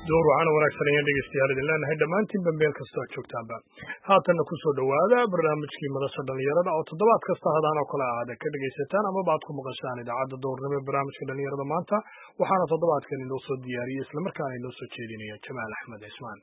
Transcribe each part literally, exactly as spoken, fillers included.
door waxaan wanaagsan ayaan dhegeystayaal idin leenahay dhammaantiinba meel kastoo aad joogtaanba haatanna ku soo dhowaada barnaamijkii madasha dhallinyarada oo toddobaad kasta hadaan oo kale aad ka dhegaysataan amaba aad ku maqashaan idaacadda doornimo ee barnaamijka dhallinyarada maanta waxaana toddobaadkan inoo soo diyaariyey islamarkaana inoo soo jeedinaya jamaal axmed cismaan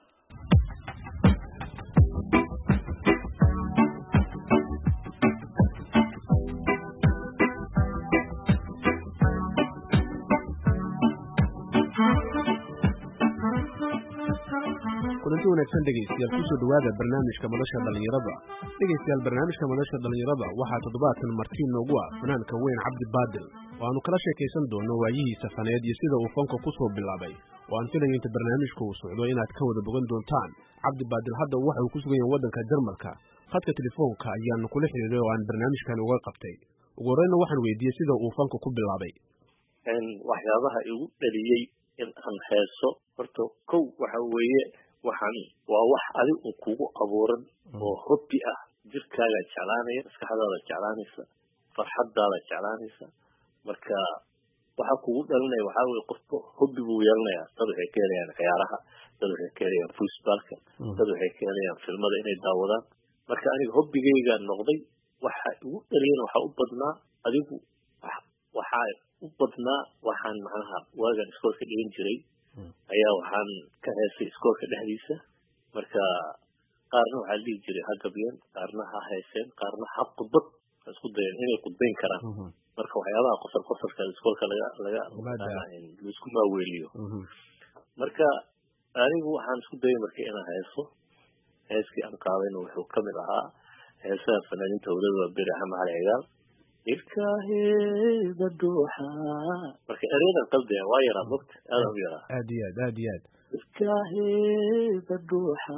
kulanti wanaagsan dhegaystayaal kusoo dhowaada barnaamijka madasha dhallinyarada dhegaystayaal barnaamijka madasha dhallinyarada waxaa toddobaadkan martiin noogu ah fanaanka weyn cabdi baadil oo aanu kala sheekaysan doono waayihiisa faneed iyo sida uu fanka ku soo bilaabay oo aan filayo inta barnaamijka uu socdo inaad ka wada bogan doontaan cabdi baadil hadda waxa uu ku sugan yahay waddanka jarmalka khadka telefoonka ayaanu kula xiriiray oo aan barnaamijkan uga qabtay ugu horreyna waxaan weydiiyey sida uu fanka ku bilaabay waxyaabaha igu dhaliyey in aan heeso horta kow waxa weeye waxaan waa wax adi un kugu abuuran oo hobbi ah jirkaaga jeclaanaya maskaxdaada jeclaanaysa farxadaada jeclaanaysa marka waxa kugu dhalinaya waxaa weye qofka hobbi buu yeelanayaa dad waxay ka helayaan ciyaaraha dad waxay ka helayaan fuusbaalka dad waxay ka helayaan filmada inay daawadaan marka aniga hobbigayga noqday waxa igu dhaliyana waxaa u badnaa adigu waxaa u badnaa waxaan macnaha waagan iskoolka dhigan jiray ayaa waxaan ka heesay iskoolka dhexdiisa marka qaarna waxaa la dhihi jiray ha gabyeen qaarna ha heeseen qaarna ha khudbad ha isku dayeen inay khudbayn karaan marka waxyaabaha qosol qosolka iskoolka laga laga laisku maaweeliyo marka anigu waxaan isku dayay marka inaan heeso heeskii aan qaadayna wuxuu kamid ahaa heesaha fanaaniinta howlada waa beri axmed cali cigaal ilkaheeda dhuuxa marka ereyadan qalbiga waa yaraa mogta aada u yaraa aad iyo aad aad iyo aad ilkaheeda dhuuxa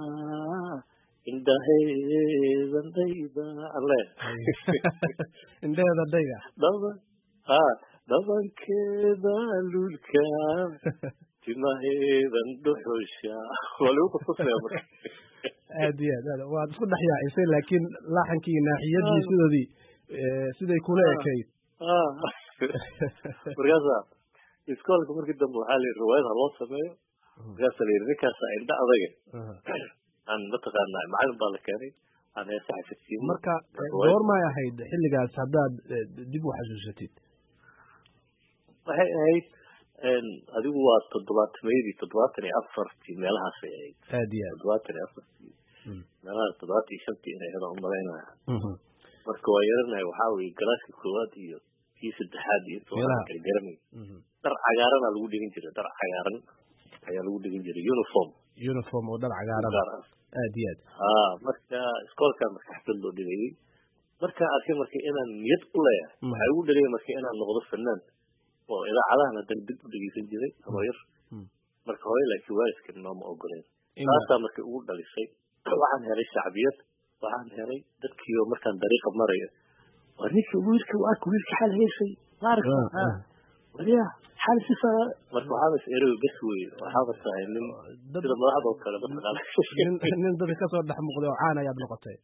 indhaheedan dhayda alle indhaheeda dhayga dhaba ha dhabankeeda lulka timaheedan dhuxusha waa lagu qosqosaya marka aad iyo aad waad isku dhex yaacisay laakiin laaxankii naaxiyadii sidoodii siday kula ekayd markaasa iskoolka markii dambe waxaa la yidhi riwaayad ha loo sameeyo markaasa la yidhi ninkaasa indha adaga aan mataqaana macalin baa la keenay aan heesa xafidsiin marka goormay ahayd xilligaas haddaad dib u xasuusatid waxay ahayd adigu waa toddobaatameydii toddobaatan iyo afartii meelahaasay ahayd aad iyo aad toddobaatan iyo afartii meelahaas toddobaatan iyo shantii inay ahayd aan umalaynaya marka waa yaranahay waxaa weye galaaska koowaad iyo kii saddexaad iyo tobanaan kala garanay dhar cagaaranaa lagu dhigin jiray dhar cagaaran ayaa lagu dhigin jiray uniform uniform oo dhar cagaaran aad iyo aad ha marka iskoolkaa marka xaflad loo dhigayay markaa arkay marka inaan niyad u leeyahay waxaa igu dhaliyay marka inaan noqdo fanaan oo idaacadahan haddana dib u dhegeysan jiray anoo yar marka hore laakiin waalidka nooma ogoleen taasaa marka ugu dhalisay waxaan helay shacbiyad waxaan helay dadkiioo markaan dariiqa marayo waa ninka wiilka arka wiilka xal heesay maaragta waliya xal sifa marka waxaa is erow bas wey waxaa bartahay nin sida madaxda oo kale mataqaana nin dadka kasoo dhex muuqday oo caan ayaad noqotay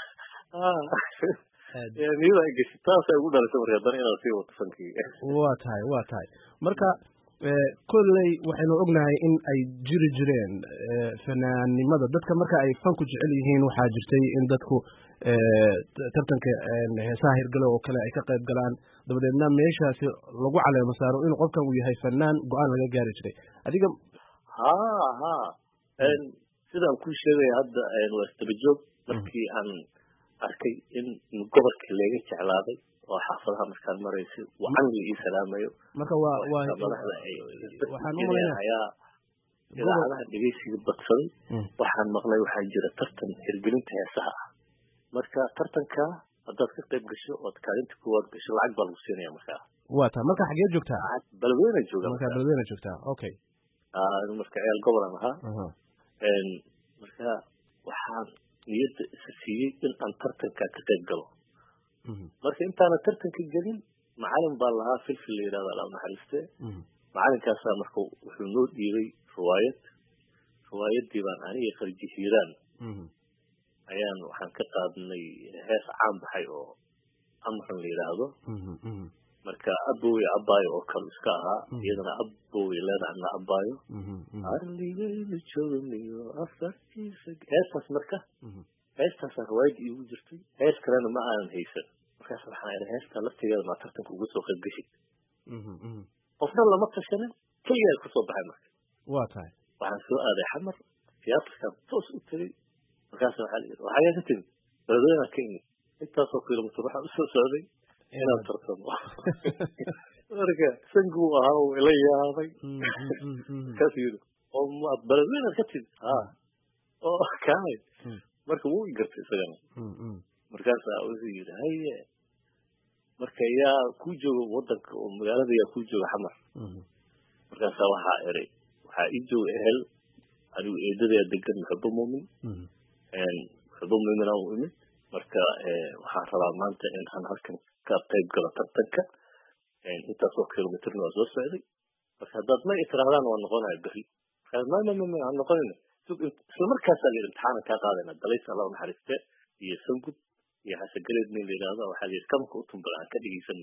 niyada ay gashay taasay ugu dhalisay marka haddana inaad sii wato fankii waa tahay waa tahay marka kolley waxaynu ognahay in ay jiri jireen fanaannimada dadka marka ay fanku jecel yihiin waxaa jirtay in dadku tartanka heesaha hirgale oo kale ay ka qayb galaan dabadeedna meeshaasi lagu caleemo saaro in qofkan uu yahay fanaan go-aan laga gaari jiray adiga ha ha sidaan kuu sheegaya hadda waa isdabajoog markii aan arkay in gobolkii laga jeclaaday oo xaafadaha markaan maraysay wacan la ii salaamayo marka waa waa waxaan u malaynayaa idaacadaha dhegeysiga badsaday waxaan maqlay waxaa jira tartan hirgelinta heesaha ah marka tartanka haddaad ka qayb gasho ood kaalinta koowaad gasho lacag baa lagu siinaya markaa waa taa marka xageed joogtaa balweyna jooga marka balweyna joogtaa okay marka ceel gobolan ahaa marka waxaan niyadda isa siiyey in aan tartanka ka qayb galo marka intaana tartanka gelin macalin baa lahaa filfil la yidhahda alla naxariiste macalinkaasaa marka wuxuu noo dhiibay riwaayad riwaayadii baan aniga kharji hiiraan ayaan waxaan ka qaadnay hees caan baxay oo amran la yidhaahdo marka abowey abaayo oo kale iska ahaa iyadana abowey leedahna abaayo arligaynu joogniyo afartiisa heestaas marka heestaasaan riwaayadii iigu jirtay hees kalena ma aanan haysan markaas waxaan idhi heesta laftigeeda maa tartanka uga soo qayb gashi qofna lama tashanin keligaa kusoo baxay marka waa tahay waxaan soo aaday xamar tiyaatarkaan toos u tegey markaas waxaa layidhi waxagaa ka timi beledweyna ka imid intaasoo kilomitr waxaan usoo socday inaan tartamo marka sanguu ahaa uu ila yaabay markaas yidhi oo maad beledweynaad ka timi ha oo kaamay marka wuu i gartay isagana markaasaa wuxuu yidhi haye marka yaa kuu jooga wadanka oo magaalada yaa kuu jooga xamar markaasaa waxaa eray waxaa ii jooga ehel adigu eedadaa degan muxubo muumin muxubo muumin aan u imid marka waxaan rabaa maanta in aan halkan ka qayb galo tartanka intaasoo kilomitrna waa soo socday marka haddaad ma itirahdaan waa noqonaya beri markaas ma ma ma aan noqonayna isla markaasaa layidhi imtixaanan kaa qaadayna dalays allah naxariiste iyo sangud iyo xasagaleed nin la yidhaahdo waxaa layidhi kamka u tumbala aan ka dhegeysanna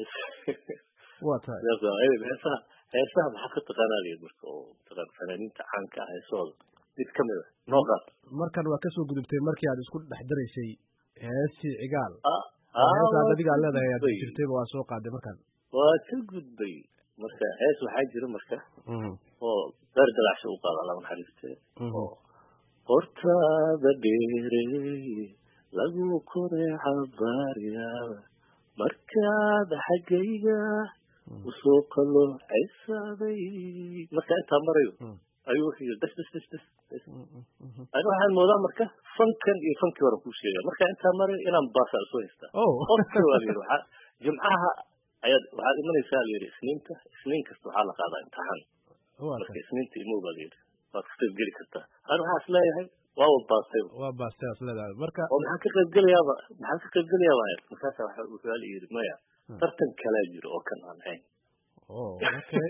waa tahay heesaha heesaha maxaa ka taqaanaa layidhi marka oo mataqaan fanaaniinta caanka ah heesahooda mid ka mid a noo qaad markan waa kasoo gudubtay markii aad isku dhex daraysay heestii cigaal heesaad adigaa leedahay aad jirtayba waa soo qaaday markan waa ka gudbay marka hees waxaa jira marka oo beer dalacsha u qaada alla naxariiste oo hortaada dheerey lagu koreeca baaryaada markaad xaggayga usoo qalo ceysaaday marka intaa marayo ayuu wuxuu yidhi bes bes bes bes bes ani waxaan moodaa marka fankan iyo fankii hore kuu sheega marka intaa marayo inaan baasaa isu haystaa qofka waa layidhi waxaa jimcaha ayaad waxaad imanaysaa layidhi isniinta isniin kasta waxaa la qaadaa imtixaan marka isniinta imow baa layidhi waad ka qayb geli kartaa ani waxaa is leeyahay waaba baastay waa baastay as leedahay marka oo maxaa ka qayb gelayaaba maxaa ka qayb gelayaaba markaasa waxa wuxuu la yidhi maya tartan kalaa jiro oo kan aan ahayn okay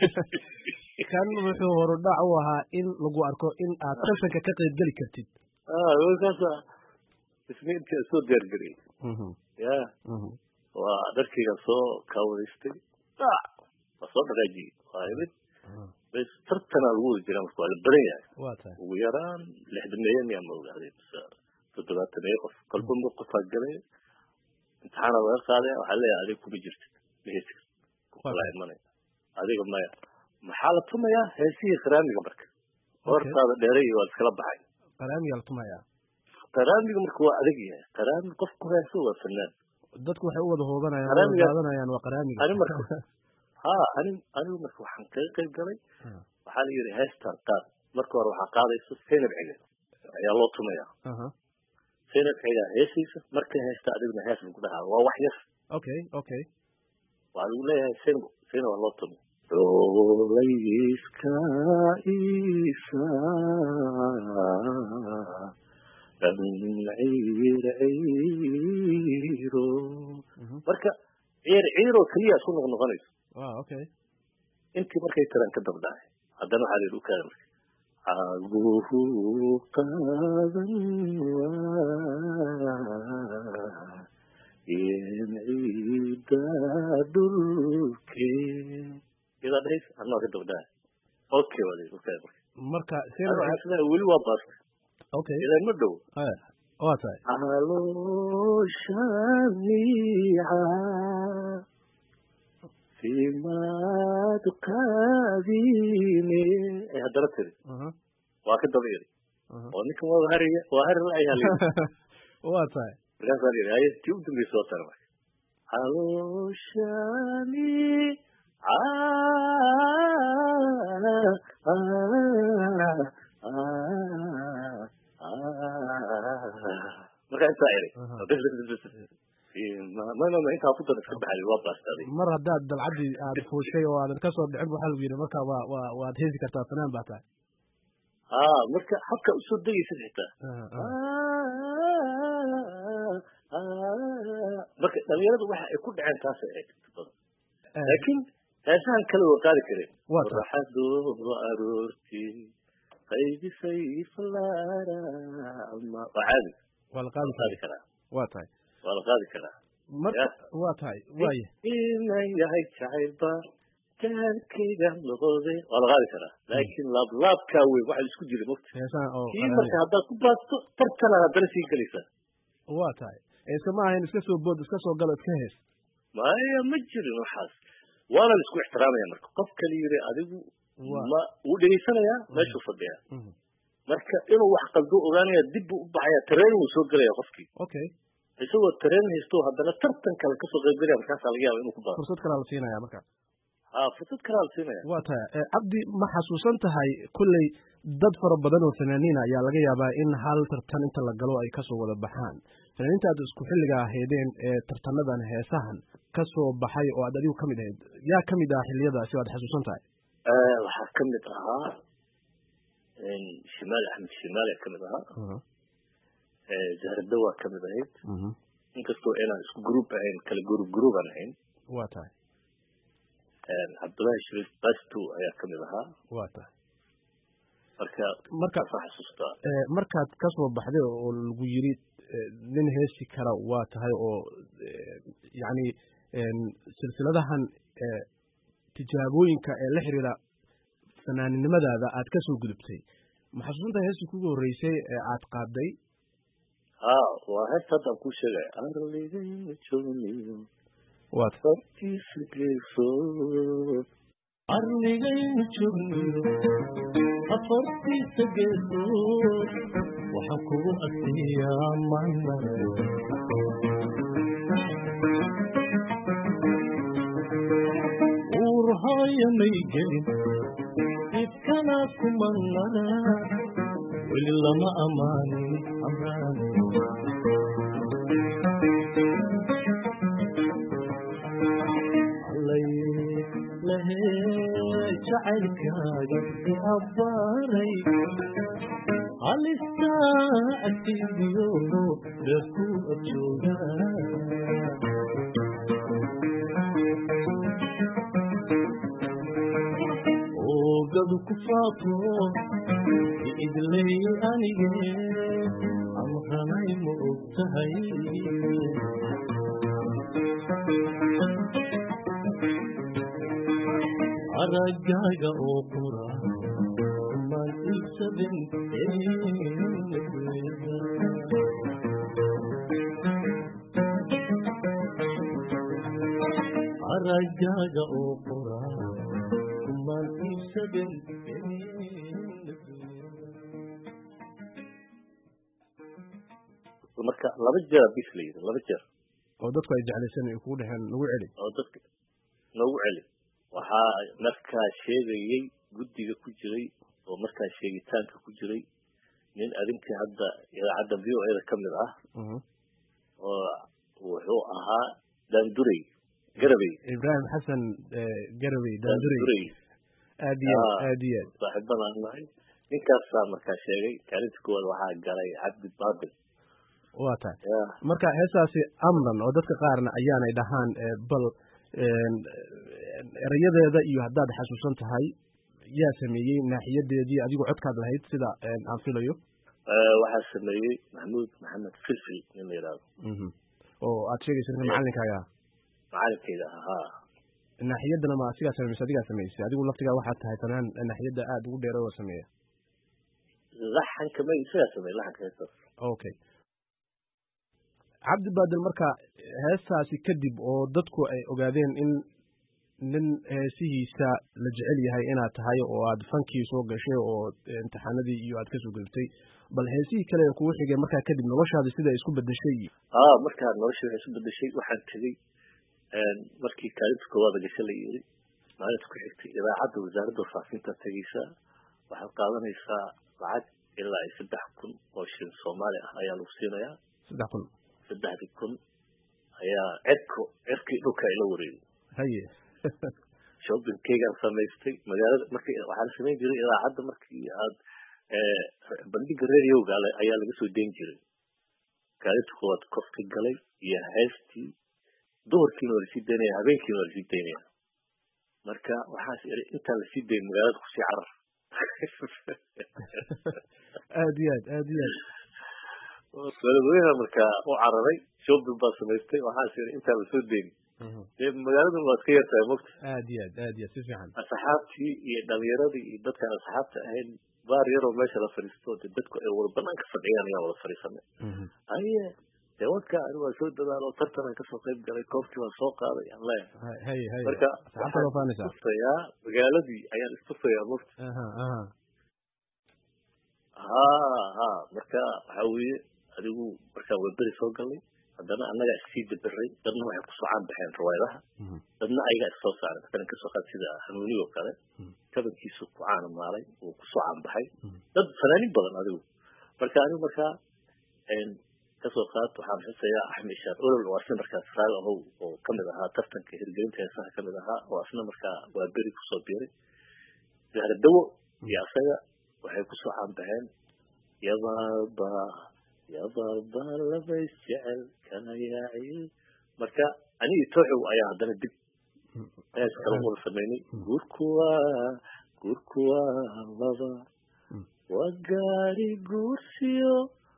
kan wuxuu horudhac u ahaa in lagu arko in aad tartanka ka qayb geli kartid markaasa isniintii soo diyaargariyey ya waa dharkayga soo kaawadaystay waa soo dhaqaajiyey waa imid bes tartanaa lagu wada jiraa marka waa la badan yahay waa tahay ugu yaraan lixdameeya miyaa ma ogaaday mise toddobaatameeya qof kolba mar qofaa galay imtixaana laga qaadaya waxaa leeyahay adiga kuma jirtid mahesi kukala imanaya adiga maya maxaa la tumayaa heesihii qaraamiga marka hortaada dheeray waa iskala baxay qaraamiga la tumayaa qaraamiga marka waa adag yahay qaraami qof ku heeso waa fanaan dadku waxay u wada hoobanayaan qaadanayaan waa qaraamiga ani marka ha ani anigu marka waxaan kaga qayb galay waxaa la yidhi heestaan qaad marka hore waxaa qaadayso seynab cige ayaa loo tumayaa seynab cigaa heesiisa marka heesta adigna hees lagu dhahaa waa wax yar okay okay waxaa lagu leeyahay seynab seynab waa loo tumay rolayska isa ciir ciiro marka ciir ciiro keliya isku noq noqonayso okay intii markay tiraan ka dabdhacay haddana waxaa layidhi u kaada marka caguhu qaadan waa in ciida dhulkee idaa dhahaysa anaa ka dabdhacay okay waa layidhi u kaada marka marka sidaa weli waa baastay okay idan ma dhow waa tahay calooshaniica fimaad qaadine ay haddana tiri waa ka daba iri oo ninkan waa hariga waa hari la-ayaa layidhi waa tahay markaasaa layidhi haye tii u dambaysa waa tara marka calooshaniica marka intaa eray mama intaa ku dar iska baxay waa baastaday mar haddaad dalcadii aad fuushay oo aadan kasoo dhicin waxaa lagu yidhi marka waa waa waad heesi kartaa fanaan baa tahay ha marka habka usoo degaysid xitaa marka dhalinyaradu waxa ay ku dhaceen taasay ahayd badan laakiin heesahan kale waa qaadi kareen raxadoo aroortii qaybisay falaara ama waa caadi waa la qaadi qaadi karaa waa tahay waa la qaadi karaa marka waa waa tahay waaye inaan yahay jacaylba jacaylkayga noqode waa la qaadi karaa laakiin laablaabkaa weyn waxaa isku jira mogta kii marka haddaad ku baasto tartana haddana sii gelaysaa waa tahay iska ma ahayn iska soo bood iska soo galo iska hees maya ma jirin waxaas waana la isku ixtiraamaya marka qof kala yiri adigu ma wuu dhegaysanayaa meeshuu fadhiyaa marka inuu wax qaldo ogaanaya dib buu u baxaya tareen wuu soo gelaya qofkii okay isagoo tareen haysto haddana tartan kale kasoo qaybgelaya markaasaa laga yaaba inuu ku baado fursad kalaa la siinaya marka ha fursad kalaa la siinaya waa tahay cabdi ma xasuusan tahay kulley dad fara badan oo fanaaniina ayaa laga yaabaa in hal tartan inta la galo ay kasoo wada baxaan fanaaniinta aad isku xilliga ahaydeen ee tartanadan heesahan kasoo baxay oo aad adigu kamid ahayd yaa kamid ah xilliyadaasi aad xasuusan tahay waxaa kamid ahaa shimaal axmed shimaale kamid ahaa zahrada waa kamid ahayd inkastoo inaan isku group ahayn kala group group aan ahayn waa tahay cabdullahi shariif basto ayaa kamid ahaa waa tahay marka marka xasuustaa markaad kasoo baxday oo lagu yiri nin heesi kara waa tahay oo yacni silsiladahan tijaabooyinka ee la xiriira fanaaninnimadaada aad kasoo gudubtay ma xasuusantahay heestii kugu horreysay ee aad qaaday ha waa heesta haddaan kuu sheegay arligayna joogniyo waad fartiisa geeso arligayna joogniyo afartiisa geeso waxaan kugu asiyaa maanaro uurhaya may gelin idkana kumanana weli lama amaanin amraan allay lahee jacaylkaaga i abbaaray halistaa agtiidiyo dheerku abjoogaa oogadu ku faafo idlay anige amranay ma og tahay araggaaga oo qura maan iibsaden araggaaga oo qura maan iibsaden marka laba jeer bis la yidhi laba jeer oo dadku ay jeclaysan ay kugu dhexeen nagu celi oo dadka nagu celi waxaa markaa sheegayey guddiga ku jiray oo markaa sheegitaanka ku jiray nin adinkii hadda idaacadda v o a da ka mid ah oo wuxuu ahaa daandurey garabey ibrahim xasan garabey daandurey aad iyo aad iyo aad saaxiibadaan nahay ninkaasaa markaa sheegay kaalinta koowaad waxaa galay cabdi baadil waa tahay marka heesaasi amran oo dadka qaarna ayaanay dhahaan bal erayadeeda iyo haddaad xasuusan tahay yaa sameeyey naaxiyadeedii adigoo codkaad lahayd sida aan filayo waxaa sameeyey maxamuud maxamed filfil nin la yidhaahdo oo aad sheegaysa ninka macalinkaaga macalinkayga ahaa naaxiyadana ma asigaa sameysay adigaa samaysay adigu laftigaa waxaad tahay tanaan naaxiyadda aada ugu dheera oo sameeya laxanka ma isagaa sameey laxanka heestaas okay cabdi baadil marka heestaasi kadib oo dadku ay ogaadeen in nin heesihiisa la jecel yahay inaad tahay oo aad fankii soo gashay oo imtixaanadii iyo aad kasoo gudubtay bal heesihii kale ee kugu xigay markaa kadib noloshaada sida ay isku bedeshay ah markaa nolosha waxay isku bedeshay waxaan tegey markii kaalinta koowaada gashay la yiri maalinta ku xigtay idaacadda wasaaradda warfaafinta tegeysaa waxaad qaadanaysaa lacag ilaa saddex kun oo shilin soomaali ah ayaa lagu siinayaa saddex kun saddexdii kun ayaa cirko cirkii dhulka ila wareegay haye shoppingkeygaan samaystay magaalada markii waxaa la samayn jiray idaacadda markii aad bandhiga radioga ayaa laga soo deyn jiray kaalinta koowaad kofka galay iyo heestii duhurkiina waa lasii daynaya habeenkiina waa lasii daynaya marka waxaas iri intaan lasii dayn magaalada kusii carar aad iyo aad aad iyo aad magaalooyinka markaa u cararay shopping baa samaystay waxaas iri intaan lasoo deyni dee magaaladuna waa iska yartahay mogta aad iyo aad aad iyo si fiican asxaabtii iyo dhalinyaradii iyo dadkaan asxaabta ahayn baar yaroo meesha la fadhiisto dee dadku ay wada banaanka fadhiyaan ayaan wada fadhiisanay aye dee wadka ani waa soo dadaal oo tartanaan kasoo qayb galay koobkii waan soo qaaday aan leeyahay marka waxaan magaaladii ayaan istusayaa mogta ha ha marka waxaa weeye adigu markaa waa beri soo galnay haddana annagaa iskii daberay dadna waxay kusoo caan baxeen riwaayadaha dadna ayagaa issoo saaray matalan kasoo qaad sida hanuuni oo kale kabankiisu ku caana maalay uu kusoo caan baxay dad fanaaniin badan adigu marka anigu markaa kasoo qaad waxaan xusayaa axmed shaar olol oo asna markaa saraal ahow oo kamid ahaa tartanka hirgelinta heesaha kamid ahaa oo asna markaa waa beri kusoo biiray dahardawo iyo asaga waxay kusoo caan baxeen yabaaba yabaaba laba isjecel kana yaaciy marka anigi tooxow ayaa haddana dib hees kala wada sameynay guurkuwa guurkuwa laba waa gaari guursiyo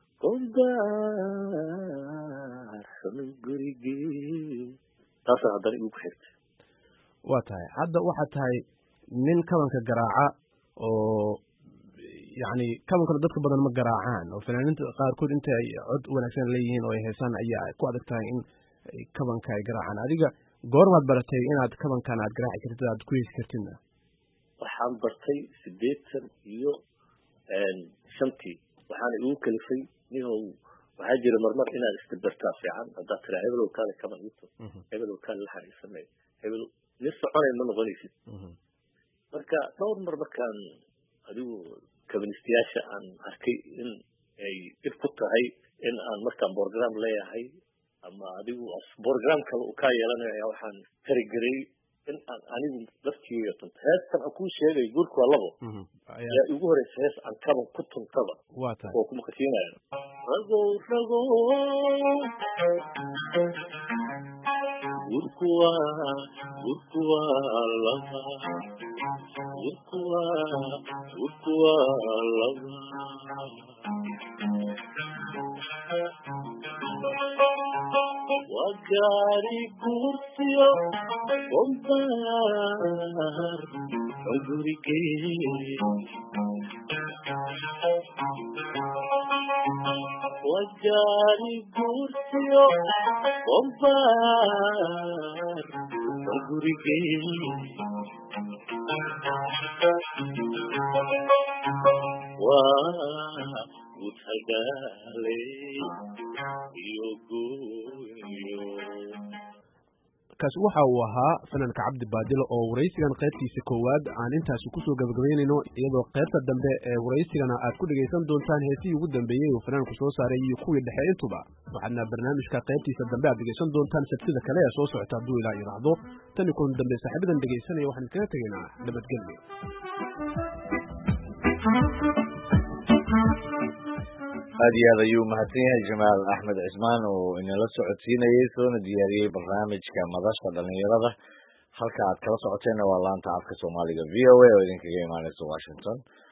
qombaar xumay gurigii taasaa haddana igu ku xigtay waa tahay hadda waxaad tahay nin kabanka garaaca oo yani kabankana dadka badan ma garaacaan oo fanaaniinta qaarkood inta ay cod wanaagsan leeyihiin oo ay heesaan ayaa ku adag tahay in kabanka ay garaacaan adiga goormaad baratay inaad kabankan aad garaaci kartid aad ku heesi kartidna waxaan bartay siddeetan iyo shantii waxaana igu kalifay ninoo waxaa jira marmar inaad isdabartaa fiican haddaad tiraa hebelow kaale kaban ito hebelow kaale laxan ii sameey hebelow nin soconay ma noqonaysid marka dhowr mar markaan adigu kabanistayaasha aan arkay in ay dhib ku tahay in aan markaan program leeyahay ama adigu program kale uu kaa yeelanayo ayaa waxaan tarigarey in aan anigu laftigeega tunto heestan aan kuu sheegay guurku waa labo ayaa igu horeysa hees aan kaban ku tuntaba oo kuma qasiinaya ragow ragow guurku waa guurku waa laba guurku waa guurku waa laba waa gaari guursiyo qombaar oo gurigee waa gaari guursiyo qombaar oo gurigee waa guud hagaale iyo gooyo kaasi waxa uu ahaa fanaanka cabdi baadil oo waraysigan qaybtiisa koowaad aan intaasi kusoo gabagabaynayno iyadoo qaybta dambe ee waraysigana aad ku dhegaysan doontaan heesihii ugu dambeeyey uu fanaanku soo saaray iyo kuwii dhexe intuba waxaadna barnaamijka qaybtiisa dambe aad dhegaysan doontaan sabtida kale ee soo socota hadduu ilaa yidhaahdo tan ikun dambe saaxiibadan dhegaysanaya waxaan kaga tegaynaa nabadgelyo aad iyo aad ayuu mahadsan yahay jamaal axmed cismaan oo inala socodsiinayay soona diyaariyey barnaamijka madasha dhalinyarada halka aad kala socoteenna waa laanta afka soomaaliga v o a oo idinkaga imaaneysa washington